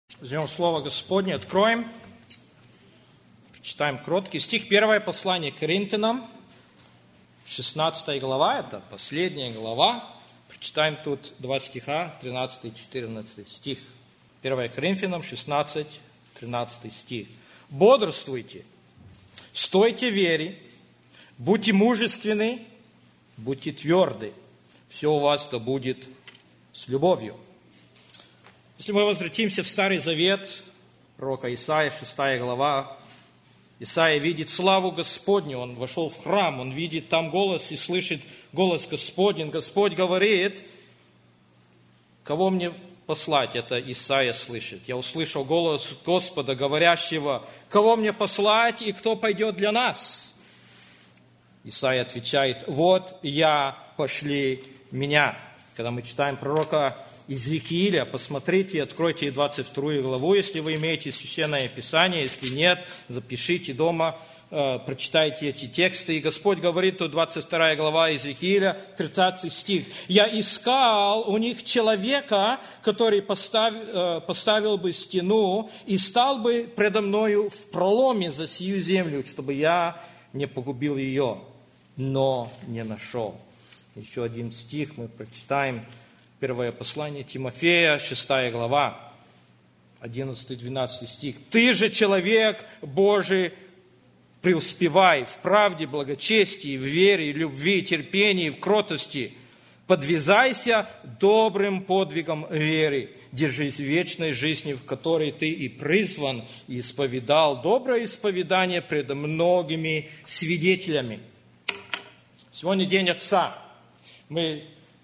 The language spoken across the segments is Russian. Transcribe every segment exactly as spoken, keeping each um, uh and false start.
Возьмем Слово Господне, откроем, прочитаем кроткий стих. Первое послание к Коринфянам, шестнадцатая глава, это последняя глава. Прочитаем тут два стиха, тринадцатый и четырнадцатый стих. Первое Коринфянам, шестнадцать, тринадцатый стих. «Бодрствуйте, стойте в вере, будьте мужественны, будьте тверды, все у вас да будет с любовью». Если мы возвратимся в Старый Завет, пророка Исаия, шестая глава, Исаия видит славу Господню, он вошел в храм, он видит там голос и слышит голос Господень. Господь говорит, кого мне послать? Это Исаия слышит. Я услышал голос Господа, говорящего, кого мне послать и кто пойдет для нас? Исаия отвечает, вот я, пошли меня. Когда мы читаем пророка Иезекииля, посмотрите, откройте двадцать вторую главу, если вы имеете Священное Писание, если нет, запишите дома, э, прочитайте эти тексты. И Господь говорит, тут двадцать вторая глава Иезекииля, тридцатый стих. «Я искал у них человека, который постав, э, поставил бы стену и стал бы предо мною в проломе за сию землю, чтобы я не погубил ее, но не нашел». Еще один стих мы прочитаем. Первое послание Тимофея, шестая глава, одиннадцатый-двенадцатый стих. «Ты же, человек Божий, преуспевай в правде, благочестии, в вере, любви, терпении, в кротости. Подвязайся добрым подвигом веры. Держись вечной жизни, в которой ты и призван, и исповедал доброе исповедание пред многими свидетелями». Сегодня день Отца. Мы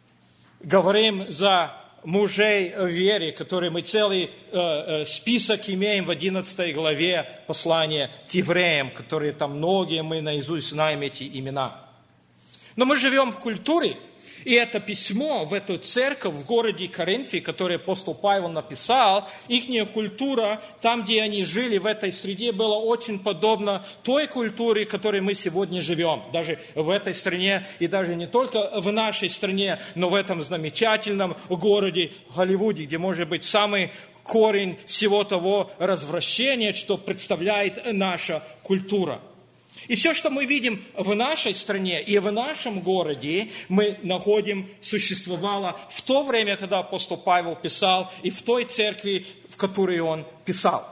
говорим за мужей в вере, которые мы целый э, э, список имеем в одиннадцатой главе послания к евреям, которые там многие мы наизусть знаем эти имена. Но мы живем в культуре, и это письмо в эту церковь в городе Коринфе, которое апостол Павел написал, ихняя культура, там, где они жили, в этой среде, была очень подобна той культуре, в которой мы сегодня живем. Даже в этой стране, и даже не только в нашей стране, но в этом замечательном городе Голливуде, где может быть самый корень всего того развращения, что представляет наша культура. И все, что мы видим в нашей стране и в нашем городе, мы находим, существовало в то время, когда апостол Павел писал, и в той церкви, в которой он писал.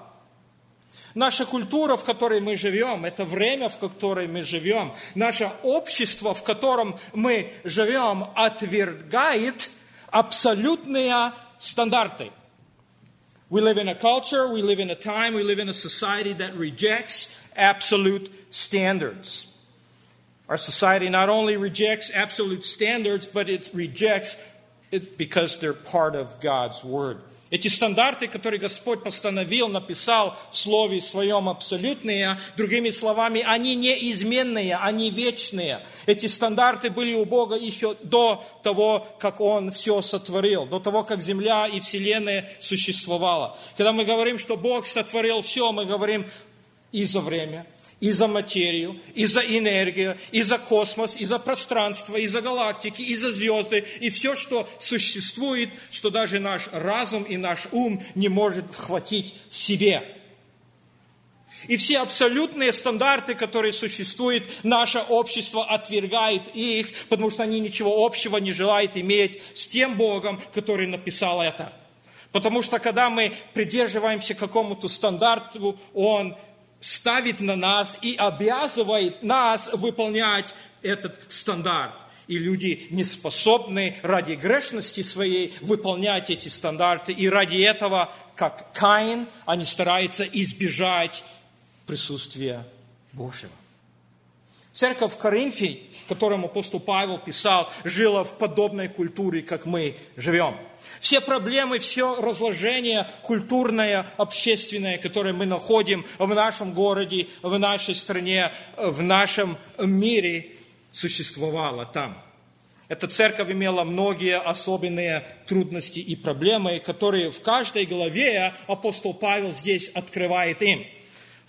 Наша культура, в которой мы живем, это время, в которое мы живем, наше общество, в котором мы живем, отвергает абсолютные стандарты. We live in a culture, we live in a time, we live in a society that rejects absolute standards. Our society not only rejects absolute standards, but it rejects it because they're part of God's Word. Эти стандарты, которые Господь постановил, написал в Слове Своем абсолютные, другими словами, они неизменные, они вечные. Эти стандарты были у Бога еще до того, как Он все сотворил, до того, как земля и вселенная существовала. Когда мы говорим, что Бог сотворил все, мы говорим и за время, и за материю, и за энергию, и за космос, и за пространство, и за галактики, и за звезды, и все, что существует, что даже наш разум и наш ум не может вхватить в себе. И все абсолютные стандарты, которые существуют, наше общество отвергает их, потому что они ничего общего не желают иметь с тем Богом, который написал это. Потому что когда мы придерживаемся какому-то стандарту, он ставит на нас и обязывает нас выполнять этот стандарт. И люди не способны ради грешности своей выполнять эти стандарты. И ради этого, как Каин, они стараются избежать присутствия Божьего. Церковь в Коринфе, которому апостол Павел писал, жила в подобной культуре, как мы живем. Все проблемы, все разложение культурное, общественное, которое мы находим в нашем городе, в нашей стране, в нашем мире, существовало там. Эта церковь имела многие особенные трудности и проблемы, которые в каждой главе апостол Павел здесь открывает им.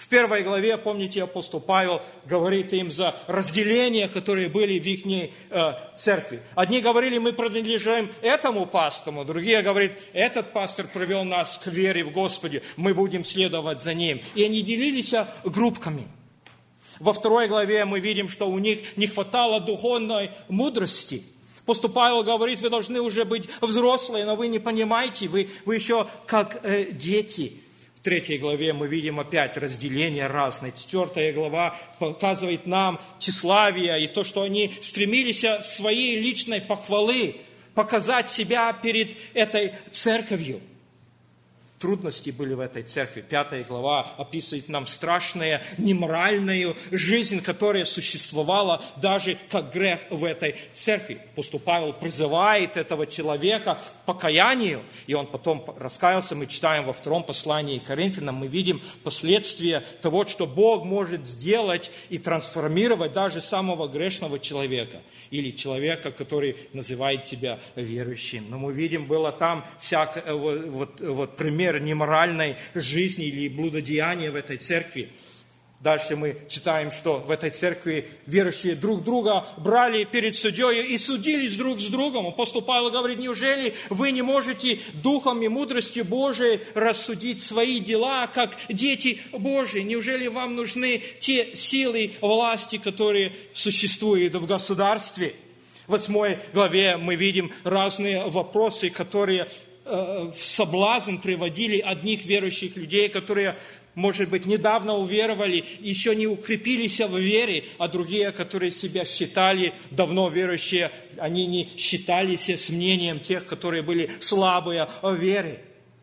В первой главе, помните, апостол Павел говорит им за разделения, которые были в их э, церкви. Одни говорили, мы принадлежим этому пастору, другие говорят, этот пастор привел нас к вере в Господе, мы будем следовать за ним. И они делились группками. Во второй главе мы видим, что у них не хватало духовной мудрости. Апостол Павел говорит, вы должны уже быть взрослые, но вы не понимаете, вы, вы еще как э, дети. В третьей главе мы видим опять разделения разные. Четвертая глава показывает нам тщеславие и то, что они стремились своей личной похвалы показать себя перед этой церковью. Трудности были в этой церкви. Пятая глава описывает нам страшную, неморальную жизнь, которая существовала даже как грех в этой церкви. Апостол Павел призывает этого человека к покаянию, и он потом раскаялся. Мы читаем во втором послании к Коринфянам, мы видим последствия того, что Бог может сделать и трансформировать даже самого грешного человека, или человека, который называет себя верующим. Но мы видим, было там всякое, вот, вот, вот пример неморальной жизни или блудодеяния в этой церкви. Дальше мы читаем, что в этой церкви верующие друг друга брали перед судьей и судились друг с другом. Апостол Павел говорит, неужели вы не можете духом и мудростью Божией рассудить свои дела, как дети Божии? Неужели вам нужны те силы власти, которые существуют в государстве? В восьмой главе мы видим разные вопросы, которые в соблазн приводили одних верующих людей, которые, может быть, недавно уверовали, еще не укрепились в вере, а другие, которые себя считали давно верующие, они не считались с мнением тех, которые были слабые в вере.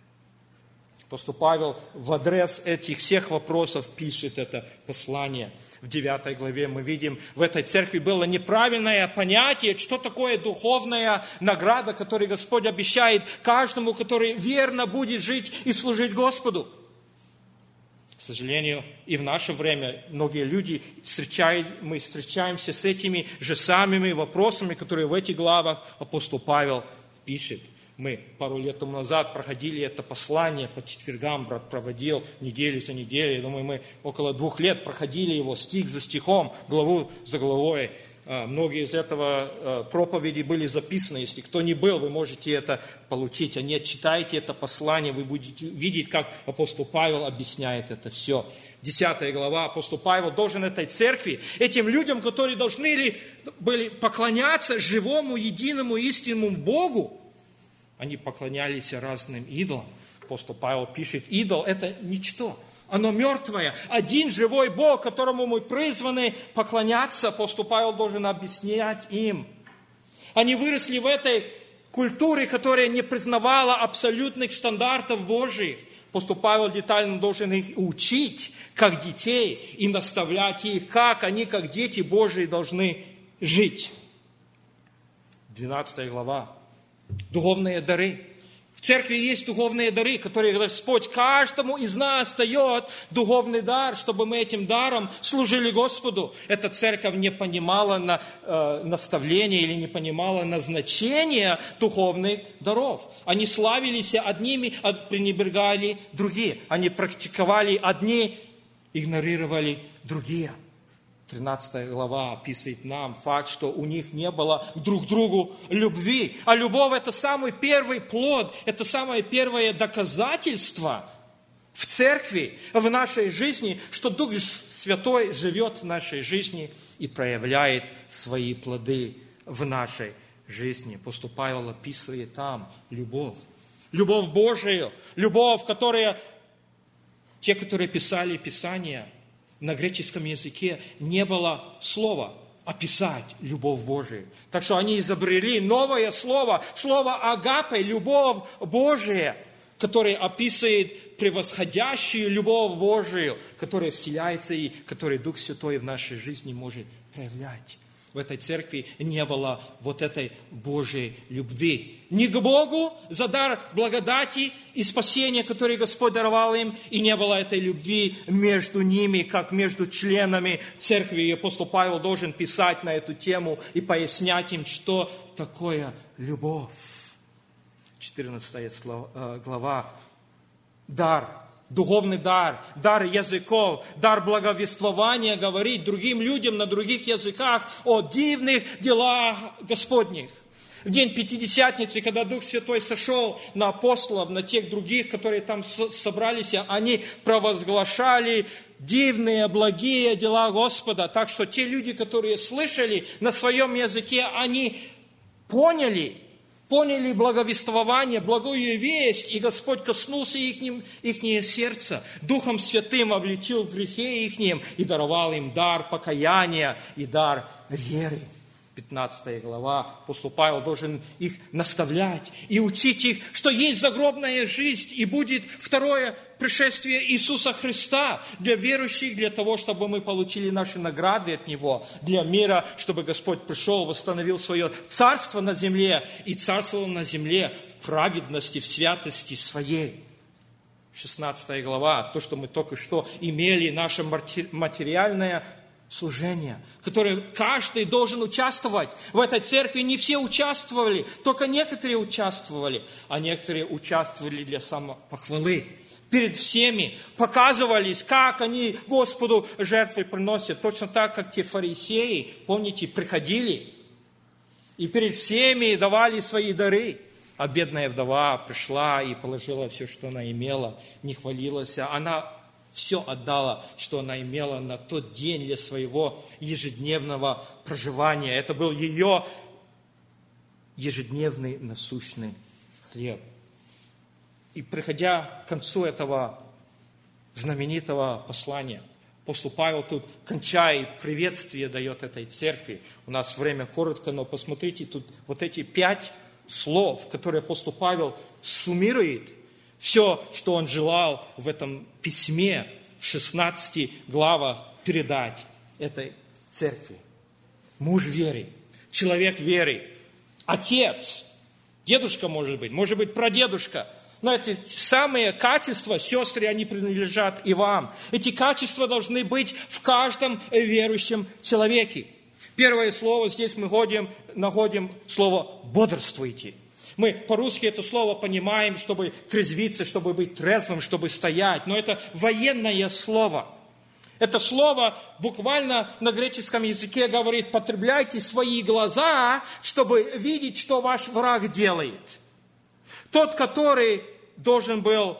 Апостол Павел в адрес этих всех вопросов пишет это послание. В девятой главе мы видим, в этой церкви было неправильное понятие, что такое духовная награда, которую Господь обещает каждому, который верно будет жить и служить Господу. К сожалению, и в наше время многие люди, встречают, мы встречаемся с этими же самыми вопросами, которые в этих главах апостол Павел пишет. Мы пару лет тому назад проходили это послание по четвергам, брат проводил неделю за неделей. Я думаю, мы около двух лет проходили его стих за стихом, главу за главой. Многие из этого проповеди были записаны. Если кто не был, вы можете это получить. А нет, читайте это послание, вы будете видеть, как апостол Павел объясняет это все. Десятая глава, апостол Павел должен этой церкви, этим людям, которые должны были поклоняться живому, единому, истинному Богу, они поклонялись разным идолам. Апостол Павел пишет, идол – это ничто. Оно мертвое. Один живой Бог, которому мы призваны поклоняться, апостол Павел должен объяснять им. Они выросли в этой культуре, которая не признавала абсолютных стандартов Божьих. Апостол Павел детально должен их учить, как детей, и наставлять их, как они, как дети Божьи, должны жить. двенадцатая глава. Духовные дары. В церкви есть духовные дары, которые Господь каждому из нас дает духовный дар, чтобы мы этим даром служили Господу. Эта церковь не понимала на, э, наставления или не понимала назначения духовных даров. Они славились одними, а пренебрегали другие. Они практиковали одни, игнорировали другие. тринадцатая глава описывает нам факт, что у них не было друг к другу любви. А любовь – это самый первый плод, это самое первое доказательство в церкви, в нашей жизни, что Дух Святой живет в нашей жизни и проявляет свои плоды в нашей жизни. Апостол Павел описывает там любовь. Любовь Божию, любовь, которая те, которые писали Писание, на греческом языке не было слова описать любовь Божию. Так что они изобрели новое слово, слово агапе, любовь Божия, которое описывает превосходящую любовь Божию, которая вселяется и которую Дух Святой в нашей жизни может проявлять. В этой церкви не было вот этой Божьей любви. Ни к Богу за дар благодати и спасения, который Господь даровал им, и не было этой любви между ними, как между членами церкви. И апостол Павел должен писать на эту тему и пояснять им, что такое любовь. четырнадцатая глава. Дар духовный дар, дар языков, дар благовествования, говорить другим людям на других языках о дивных делах Господних. В день Пятидесятницы, когда Дух Святой сошел на апостолов, на тех других, которые там собрались, они провозглашали дивные, благие дела Господа. Так что те люди, которые слышали на своем языке, они поняли, поняли благовествование, благую весть, и Господь коснулся ихним, ихнее сердце, Духом Святым обличил в грехе ихнем и даровал им дар покаяния и дар веры. пятнадцатая глава, апостол Павел должен их наставлять и учить их, что есть загробная жизнь и будет второе пришествие Иисуса Христа для верующих, для того, чтобы мы получили наши награды от Него, для мира, чтобы Господь пришел, восстановил свое царство на земле и царствовал на земле в праведности, в святости своей. шестнадцатая глава, то, что мы только что имели, наше материальное служение, которое каждый должен участвовать. В этой церкви не все участвовали, только некоторые участвовали, а некоторые участвовали для самопохвалы. Перед всеми показывались, как они Господу жертвы приносят. Точно так, как те фарисеи, помните, приходили и перед всеми давали свои дары. А бедная вдова пришла и положила все, что она имела, не хвалилась. Она все отдала, что она имела на тот день для своего ежедневного проживания. Это был ее ежедневный насущный хлеб. И приходя к концу этого знаменитого послания, апостол Павел тут, кончая, приветствие дает этой церкви. У нас время коротко, но посмотрите, тут вот эти пять слов, которые апостол Павел суммирует, все, что он желал в этом письме, в шестнадцати главах передать этой церкви. Муж веры, человек веры, отец, дедушка может быть, может быть прадедушка. Но эти самые качества, сестры, они принадлежат и вам. Эти качества должны быть в каждом верующем человеке. Первое слово, здесь мы находим, находим слово «бодрствуйте». Мы по-русски это слово понимаем, чтобы трезвиться, чтобы быть трезвым, чтобы стоять. Но это военное слово. Это слово буквально на греческом языке говорит: потребляйте свои глаза, чтобы видеть, что ваш враг делает. Тот, который должен был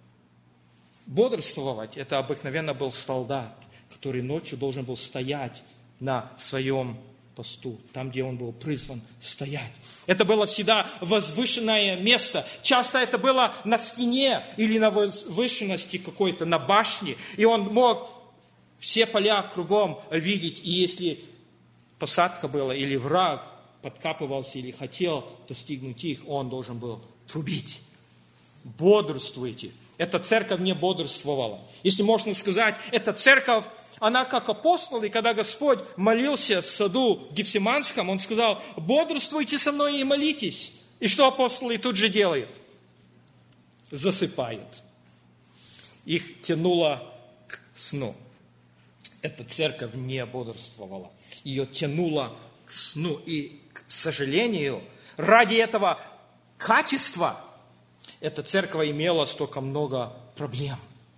бодрствовать, это обыкновенно был солдат, который ночью должен был стоять на своем посту, там, где он был призван стоять. Это было всегда возвышенное место. Часто это было на стене или на возвышенности какой-то, на башне. И он мог все поля кругом видеть. И если посадка была, или враг подкапывался, или хотел достигнуть их, он должен был трубить. Бодрствуйте. Эта церковь не бодрствовала. Если можно сказать, эта церковь, она как апостолы, когда Господь молился в саду Гефсиманском, Он сказал: бодрствуйте со мной и молитесь. И что апостолы тут же делают? Засыпают. Их тянуло к сну. Эта церковь не бодрствовала. Ее тянуло к сну. И, к сожалению, ради этого качества эта церковь имела столько много проблем.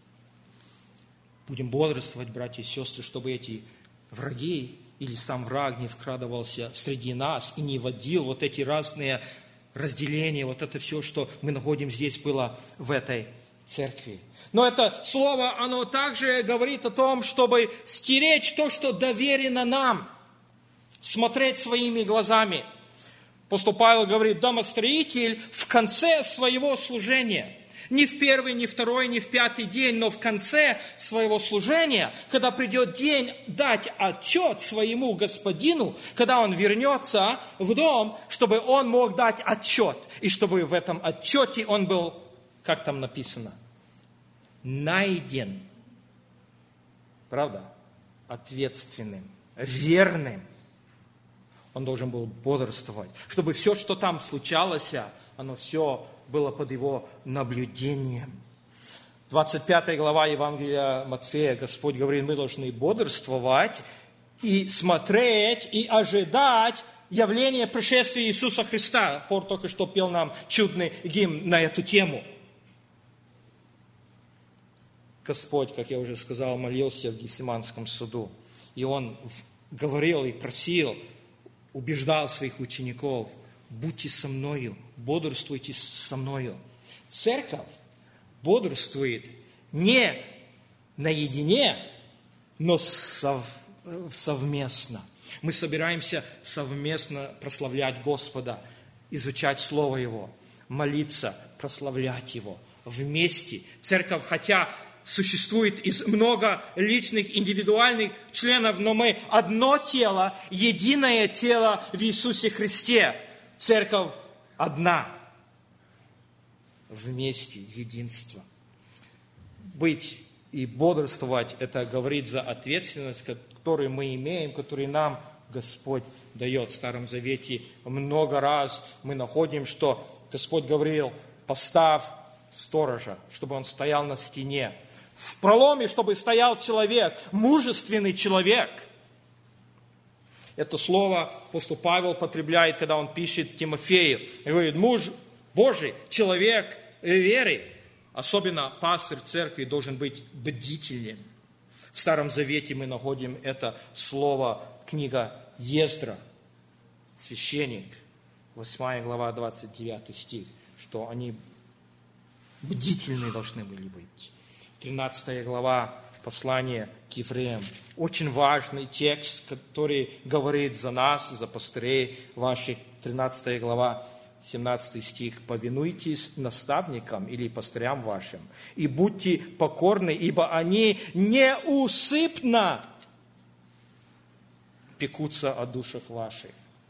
Будем бодрствовать, братья и сестры, чтобы эти враги или сам враг не вкрадывался среди нас и не вводил вот эти разные разделения, вот это все, что мы находим здесь, было в этой церкви. Но это слово, оно также говорит о том, чтобы стеречь то, что доверено нам, смотреть своими глазами. Апостол Павел говорит: домостроитель в конце своего служения, не в первый, не в второй, не в пятый день, но в конце своего служения, когда придет день дать отчет своему господину, когда он вернется в дом, чтобы он мог дать отчет, и чтобы в этом отчете он был, как там написано, найден, правда, ответственным, верным. Он должен был бодрствовать, чтобы все, что там случалось, оно все было под его наблюдением. двадцать пятая глава Евангелия Матфея, Господь говорит: мы должны бодрствовать и смотреть, и ожидать явления пришествия Иисуса Христа. Хор только что пел нам чудный гимн на эту тему. Господь, как я уже сказал, молился в Гефсиманском саду. И Он говорил и просил, убеждал своих учеников: будьте со мною, бодрствуйте со мною. Церковь бодрствует не наедине, но сов, совместно. Мы собираемся совместно прославлять Господа, изучать Слово Его, молиться, прославлять Его вместе. Церковь, хотя существует из много личных, индивидуальных членов, но мы одно тело, единое тело в Иисусе Христе. Церковь одна. Вместе, единство. Быть и бодрствовать, это говорит за ответственность, которую мы имеем, которую нам Господь дает. В Старом Завете много раз мы находим, что Господь говорил: поставь сторожа, чтобы он стоял на стене. В проломе, чтобы стоял человек, мужественный человек. Это слово апостол Павел потребляет, когда он пишет Тимофею. И говорит: муж Божий, человек веры, особенно пастырь церкви, должен быть бдителен. В Старом Завете мы находим это слово, книга Ездра, священник, восьмая глава, двадцать девятый стих, что они бдительны должны были быть. тринадцатая глава послания к евреям. Очень важный текст, который говорит за нас, за пастырей ваших. тринадцатая глава, семнадцатый стих. «Повинуйтесь наставникам или пастырям вашим, и будьте покорны, ибо они неусыпно пекутся о душах ваших».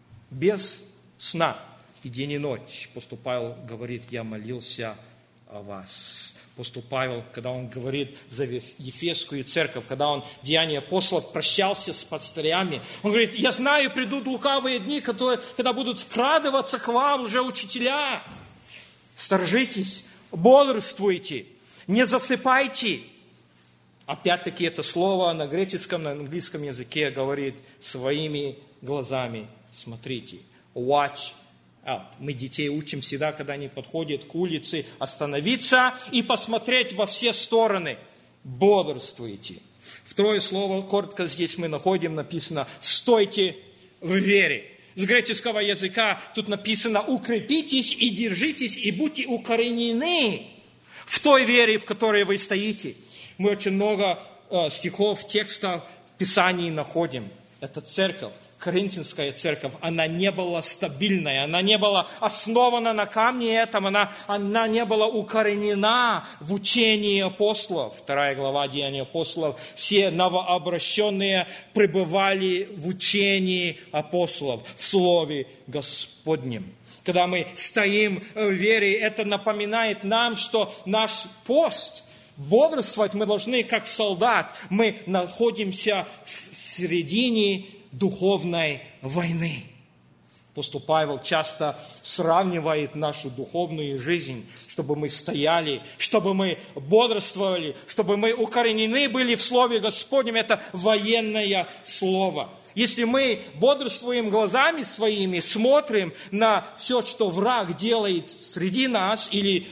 Без сна и день и ночь. Апостол Павел говорит: я молился о вас. Апостол Павел, когда он говорит за Ефесскую церковь, когда он в Деянии апостолов прощался с пастырями, он говорит: я знаю, придут лукавые дни, которые, когда будут вкрадываться к вам уже учителя. Сторожитесь, бодрствуйте, не засыпайте. Опять-таки это слово на греческом, на английском языке говорит: своими глазами смотрите. Watch out. Мы детей учим всегда, когда они подходят к улице, остановиться и посмотреть во все стороны. Бодрствуйте. Второе слово, коротко здесь мы находим, написано: стойте в вере. С греческого языка тут написано: укрепитесь и держитесь, и будьте укоренены в той вере, в которой вы стоите. Мы очень много э, стихов, текстов в Писании находим. Это церковь, Коринфянская церковь, она не была стабильной, она не была основана на камне этом, она, она не была укоренена в учении апостолов. Вторая глава Деяний апостолов. Все новообращенные пребывали в учении апостолов, в Слове Господнем. Когда мы стоим в вере, это напоминает нам, что наш пост, бодрствовать мы должны как солдат. Мы находимся в середине духовной войны. Апостол Павел часто сравнивает нашу духовную жизнь, чтобы мы стояли, чтобы мы бодрствовали, чтобы мы укоренены были в Слове Господнем. Это военное слово. Если мы бодрствуем глазами своими, смотрим на все, что враг делает среди нас или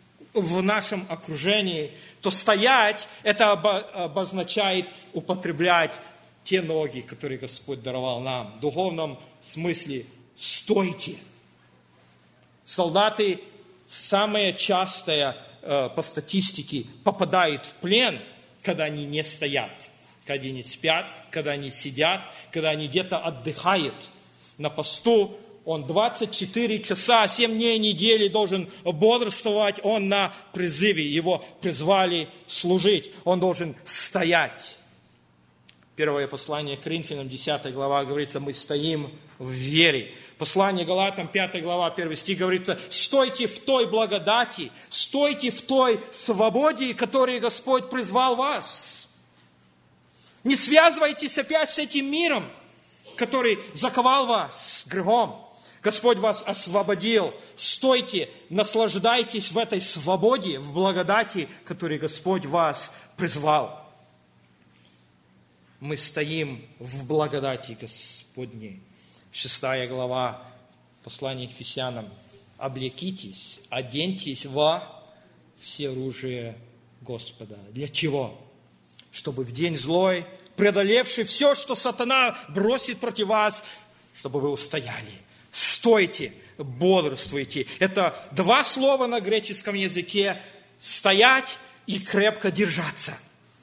в нашем окружении, то стоять, это обозначает употреблять те ноги, которые Господь даровал нам. В духовном смысле стойте. Солдаты, самое частое по статистике, попадают в плен, когда они не стоят, когда они спят, когда они сидят, когда они где-то отдыхают. На посту он двадцать четыре часа, семь дней недели должен бодрствовать, он на призыве, его призвали служить, он должен стоять. Первое послание к Коринфянам, десятая глава, говорится: мы стоим в вере. Послание Галатам, пятая глава, первый стих, говорится: стойте в той благодати, стойте в той свободе, которой Господь призвал вас. Не связывайтесь опять с этим миром, который заковал вас грехом. Господь вас освободил. Стойте, наслаждайтесь в этой свободе, в благодати, которой Господь вас призвал. Мы стоим в благодати Господней. Шестая глава послания к Ефесянам. Облекитесь, оденьтесь во всеоружие Господа. Для чего? Чтобы в день злой, преодолевший все, что сатана бросит против вас, чтобы вы устояли. Стойте, бодрствуйте. Это два слова на греческом языке. Стоять и крепко держаться.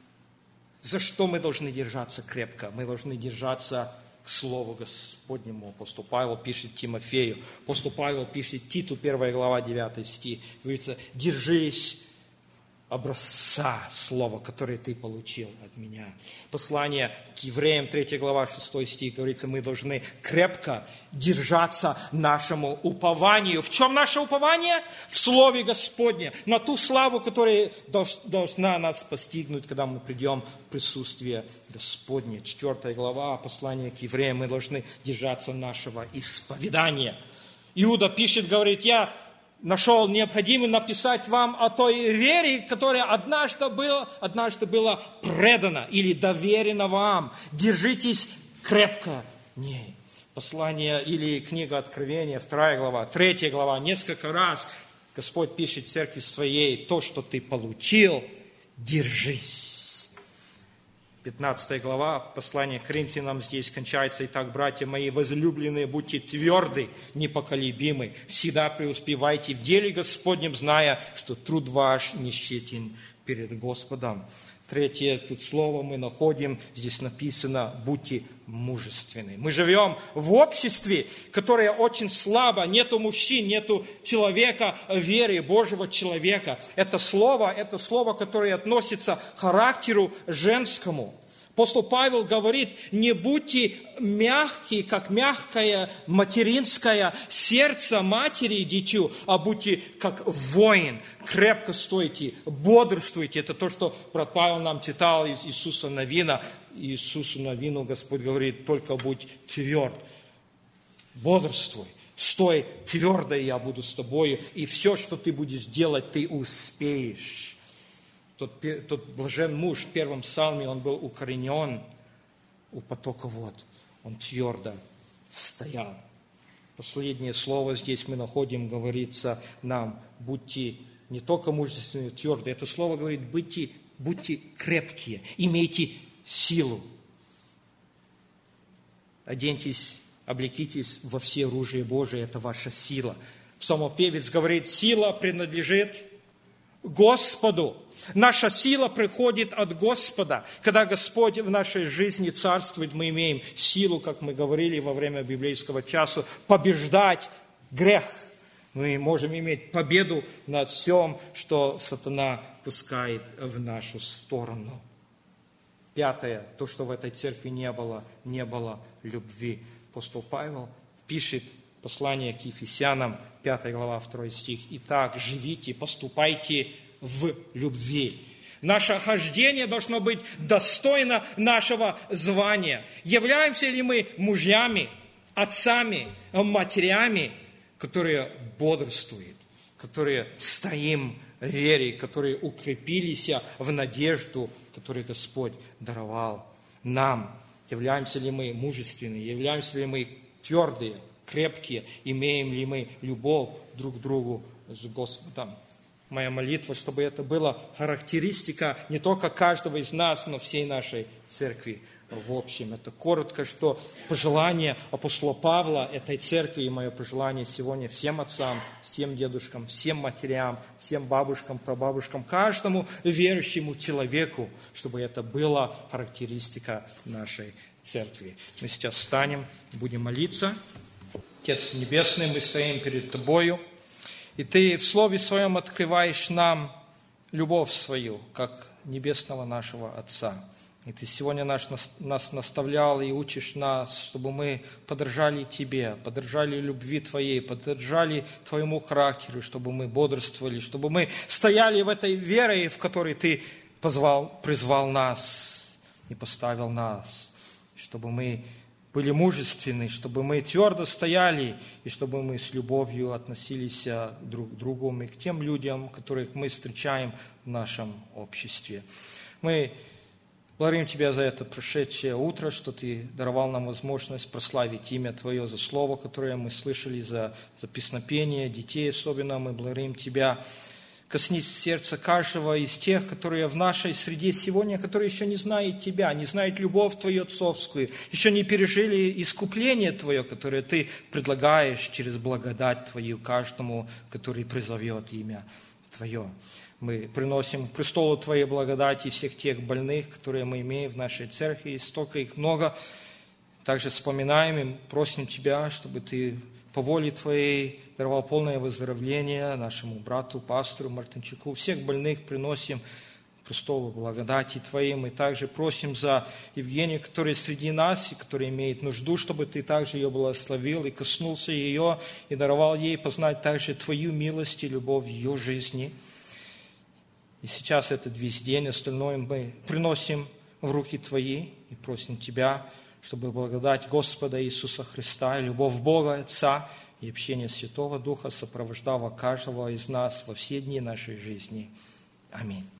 За что мы должны держаться крепко? Мы должны держаться к Слову Господнему. Апостол Павел пишет Тимофею. Апостол Павел пишет Титу, первая глава, девятый стих. Говорится, держись образца слова, которое ты получил от меня. Послание к евреям, третья глава, шестой стих, говорится, мы должны крепко держаться нашему упованию. В чем наше упование? В Слове Господне. На ту славу, которая должна нас постигнуть, когда мы придем в присутствие Господне. Четвертая глава, послание к евреям, мы должны держаться нашего исповедания. Иуда пишет, говорит, я нашел необходимым написать вам о той вере, которая однажды была, однажды была предана или доверена вам. Держитесь крепко ней. Послание или книга Откровения, вторая глава, третья глава, несколько раз Господь пишет церкви своей, то, что ты получил, держись. пятнадцатая глава, послание к Коринфянам здесь кончается. Итак, братья мои, возлюбленные, будьте тверды, непоколебимы, всегда преуспевайте в деле Господнем, зная, что труд ваш не тщетен перед Господом. Третье тут слово мы находим, здесь написано, будьте мужественны. Мы живем в обществе, которое очень слабо, нету мужчин, нету человека веры, Божьего человека. Это слово, это слово, которое относится к характеру женскому. Апостол Павел говорит, не будьте мягкие, как мягкое материнское сердце матери и дитю, а будьте как воин, крепко стойте, бодрствуйте. Это то, что брат Павел нам читал из Иисуса Навина. Иисусу Навину Господь говорит, только будь тверд, бодрствуй, стой твердо, и я буду с тобою, и все, что ты будешь делать, ты успеешь. Тот, тот блажен муж в первом псалме, он был укоренен у потока вод. Он твердо стоял. Последнее слово здесь мы находим, говорится нам, будьте не только мужественны, твердые. Это слово говорит, будьте, будьте крепкие, имейте силу. Оденьтесь, облекитесь во все оружие Божие, это ваша сила. Псалмопевец говорит, сила принадлежит Господу. Наша сила приходит от Господа. Когда Господь в нашей жизни царствует, мы имеем силу, как мы говорили во время библейского часа, побеждать грех. Мы можем иметь победу над всем, что сатана пускает в нашу сторону. Пятое, то, что в этой церкви не было, не было любви. Апостол Павел пишет послание к Ефесянам, пятая глава, второй стих. «Итак, живите, поступайте в любви». Наше хождение должно быть достойно нашего звания. Являемся ли мы мужьями, отцами, матерями, которые бодрствуют, которые стоим в вере, которые укрепились в надежду, которую Господь даровал нам? Являемся ли мы мужественными, являемся ли мы твердые, крепкие, имеем ли мы любовь друг к другу с Господом? Моя молитва, чтобы это была характеристика не только каждого из нас, но всей нашей церкви в общем. Это коротко, что пожелание апостола Павла этой церкви, и мое пожелание сегодня всем отцам, всем дедушкам, всем матерям, всем бабушкам, прабабушкам, каждому верующему человеку, чтобы это была характеристика нашей церкви. Мы сейчас встанем, будем молиться. Отец Небесный, мы стоим перед Тобою, и Ты в Слове Своем открываешь нам любовь свою, как небесного нашего Отца. И Ты сегодня наш, нас наставлял и учишь нас, чтобы мы подражали Тебе, подражали любви Твоей, подражали Твоему характеру, чтобы мы бодрствовали, чтобы мы стояли в этой вере, в которой Ты позвал, призвал нас и поставил нас, чтобы мы были мужественны, чтобы мы твердо стояли, и чтобы мы с любовью относились друг к другу и к тем людям, которых мы встречаем в нашем обществе. Мы благодарим Тебя за это прошедшее утро, что Ты даровал нам возможность прославить имя Твое за слово, которое мы слышали, за, за песнопение детей особенно. Мы благодарим Тебя, Коснись сердца каждого из тех, которые в нашей среде сегодня, которые еще не знают Тебя, не знают любовь Твою отцовскую, еще не пережили искупление Твое, которое Ты предлагаешь через благодать Твою каждому, который призовет имя Твое. Мы приносим к престолу Твоей благодати всех тех больных, которые мы имеем в нашей церкви, и столько их много. Также вспоминаем и просим Тебя, чтобы Ты по воле Твоей даровал полное выздоровление нашему брату, пастору Мартынчуку. Всех больных приносим к престолу благодати Твоей. Мы также просим за Евгению, которая среди нас, и которая имеет нужду, чтобы Ты также ее благословил и коснулся ее, и даровал ей познать также Твою милость и любовь в ее жизни. И сейчас этот весь день, остальное мы приносим в руки Твои и просим Тебя, чтобы благодать Господа Иисуса Христа и любовь Бога Отца и общение Святого Духа сопровождало каждого из нас во все дни нашей жизни. Аминь.